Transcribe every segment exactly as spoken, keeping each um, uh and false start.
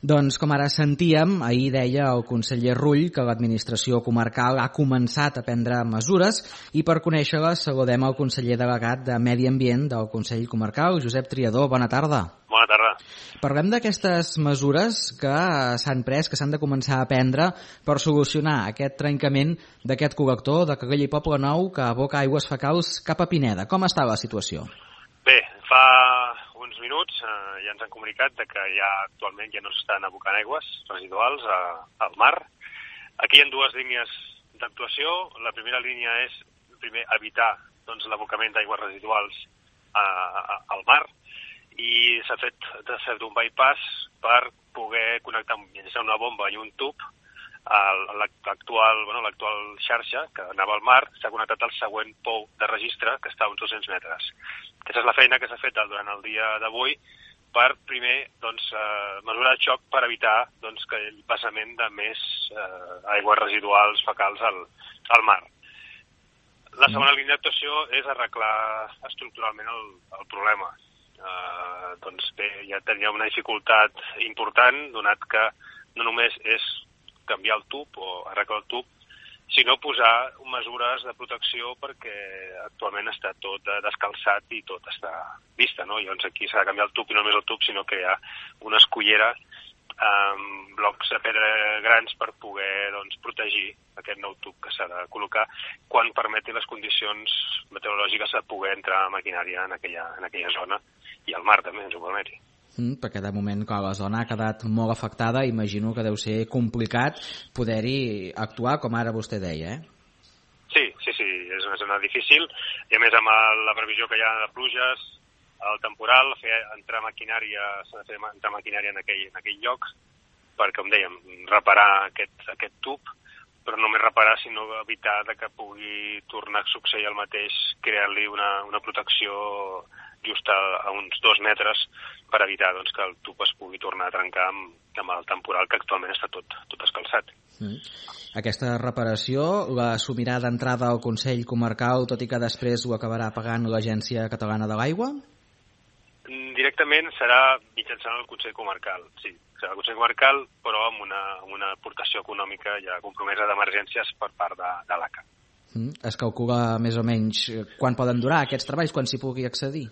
Doncs, com ara sentíem, ahir deia el conseller Rull que l'administració comarcal ha començat a prendre mesures i per conèixer-les saludem el conseller delegat de Medi Ambient del Consell Comarcal, Josep Triadó. Bona tarda. Bona tarda. Parlem d'aquestes mesures que s'han pres, que s'han de començar a prendre per solucionar aquest trencament d'aquest col·lector de Calella i Poble Nou que aboca aigües fecals cap a Pineda. Com està la situació? Bé, fa uns minuts eh, ja ens han comunicat de que ja actualment ja no s'estan abocant aigües residuals a, al mar. Aquí hi ha dues línies d'actuació. La primera línia és primer evitar doncs, l'abocament d'aigües residuals a, a, al mar i s'ha fet, fet un bypass per poder connectar mitjançant una bomba i un tub a l'actual bueno, l'actual xarxa que anava al mar. S'ha connectat al següent pou de registre que està a uns dos-cents metres. Aquesta és la feina que s'ha fet durant el dia d'avui per, primer, doncs, eh, mesurar el xoc per evitar doncs, que el passament de més eh, aigües residuals fecals al, al mar. La segona línia d'actuació és arreglar estructuralment el, el problema. Eh, doncs bé, ja tenia una dificultat important, donat que no només és canviar el tub o arreglar el tub, sinó posar mesures de protecció perquè actualment està tot descalçat i tot està vista, no? Llavors aquí s'ha de canviar el tub i no només el tub, sinó que hi ha una escullera amb blocs de pedra grans per poder doncs, protegir aquest nou tub que s'ha de col·locar quan permeti les condicions meteorològiques de poder entrar maquinària en aquella, en aquella zona i al mar també ens ho permeti. Mm, perquè de moment que la zona ha quedat molt afectada, imagino que deu ser complicat poder-hi actuar, com ara vostè deia, eh? Sí, sí, sí, és una zona difícil, i a més amb la previsió que hi ha de pluges, el temporal, fer entrar maquinària, s'ha de fer entrar maquinària en aquell, en aquell lloc, per, com dèiem, reparar aquest, aquest tub, però no només reparar, sinó evitar que pugui tornar a succeir el mateix, crear-li una, una protecció just a, a uns dos metres per evitar doncs, que el tub es pugui tornar a trencar amb, amb el temporal que actualment està tot, tot escalçat. Mm. Aquesta reparació l'assumirà d'entrada al Consell Comarcal, tot i que després ho acabarà pagant l'Agència Catalana de l'Aigua? Directament serà mitjançant el Consell Comarcal, sí. Serà el Consell Comarcal, però amb una, amb una aportació econòmica ja compromesa d'emergències per part de, de l'A C A. Mm. Es calcula més o menys quan poden durar aquests treballs, quan s'hi pugui accedir?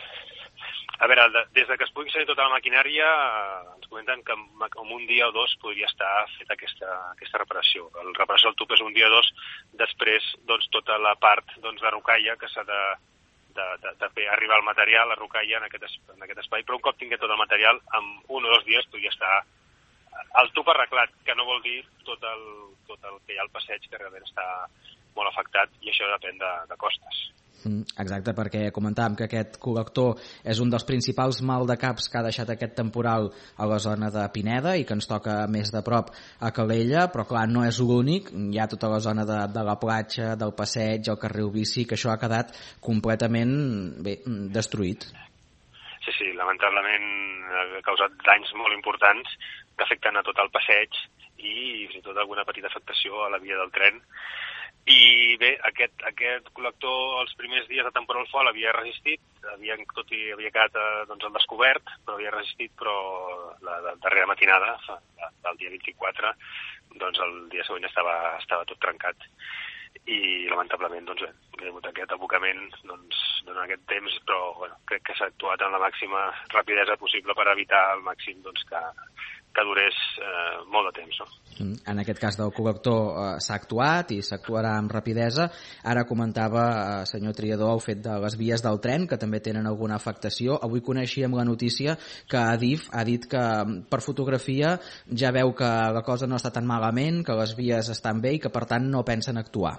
A veure, des de que es pugui accedir tota la maquinària, ens comenten que en un dia o dos podria estar feta aquesta, aquesta reparació. La reparació del tub és un dia o dos, després doncs, tota la part doncs, de rocalla que s'ha de, de, de, de fer arribar el material, la rocalla en aquest, en aquest espai, però un cop tingui tot el material, en un o dos dies podria estar el tub arreglat, que no vol dir tot el, tot el que hi ha al passeig, que realment està molt afectat, i això depèn de, de costes. Exacte, perquè comentàvem que aquest col·lector és un dels principals maldecaps que ha deixat aquest temporal a la zona de Pineda i que ens toca més de prop a Calella, però clar, no és l'únic, hi ha tota la zona de, de la platja, del passeig, el carril bici, que això ha quedat completament bé, destruït. Sí, sí, lamentablement ha causat danys molt importants que afecten a tot el passeig i fins i tot alguna petita afectació a la via del tren. I bé, aquest, aquest col·lector els primers dies de temporal fort havia resistit, havia, tot i havia quedat doncs, al descobert, però havia resistit, però la, la darrera matinada, del dia vint-i-quatre, doncs el dia següent estava, estava tot trencat. I lamentablement, doncs bé, hi ha hagut aquest abocament doncs, durant aquest temps, però bueno, crec que s'ha actuat amb la màxima rapidesa possible per evitar al màxim doncs, que, que durés eh, molt de temps, no? En aquest cas del col·lector eh, s'ha actuat i s'actuarà amb rapidesa. Ara comentava, eh, senyor Triadó, el fet de les vies del tren, que també tenen alguna afectació. Avui coneixíem la notícia que Adif ha dit que per fotografia ja veu que la cosa no està tan malament, que les vies estan bé i que per tant no pensen actuar.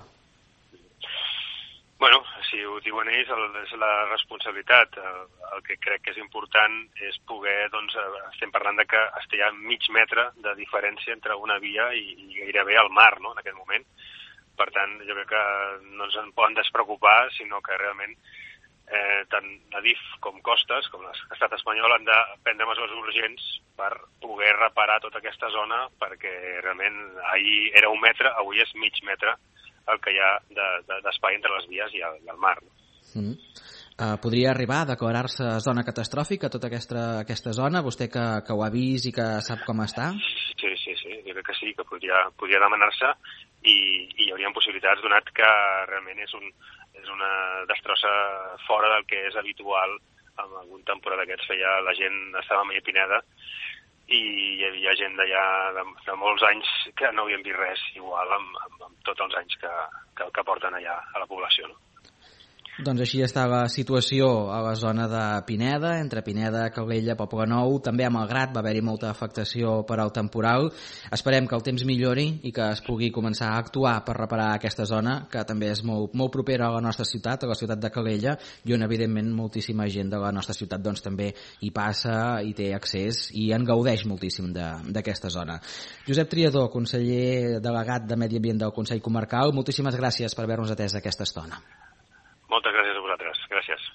Bueno, si ho diuen ells, el, és la responsabilitat. El, el que crec que és important és poder, doncs, estem parlant de que hi ha mig metre de diferència entre una via i, i gairebé al mar, no?, en aquest moment. Per tant, jo crec que no ens en poden despreocupar, sinó que realment eh, tant Adif com Costes, com l'estat espanyol, han de prendre mesures urgents per poder reparar tota aquesta zona, perquè realment ahir era un metre, avui és mig metre el que hi ha d'espai de, de, entre les vies i el, i el mar. Mm. Uh, podria arribar a declarar-se zona catastròfica tota aquesta, aquesta zona, vostè que, que ho ha vist i que sap com està? Sí, sí, sí, jo crec que sí, que podria, podria demanar-se i, i hi haurien possibilitats, donat que realment és, un, és una destrossa fora del que és habitual. En algun temporada d'aquests feia, la gent estava a Pineda i hi havia gent d'allà de, de molts anys que no havien vist res igual amb, amb, amb tots els anys que, que, que porten allà a la població, no? Doncs així està la situació a la zona de Pineda, entre Pineda, Calella, Poblenou. També a Malgrat va haver-hi molta afectació per al temporal. Esperem que el temps millori i que es pugui començar a actuar per reparar aquesta zona, que també és molt, molt propera a la nostra ciutat, a la ciutat de Calella, i on evidentment moltíssima gent de la nostra ciutat doncs, també hi passa, hi té accés i en gaudeix moltíssim d'aquesta zona. Josep Triadó, conseller delegat de Medi Ambient del Consell Comarcal, moltíssimes gràcies per haver-nos atès aquesta estona. Moltes gràcies a vosaltres. Gràcies.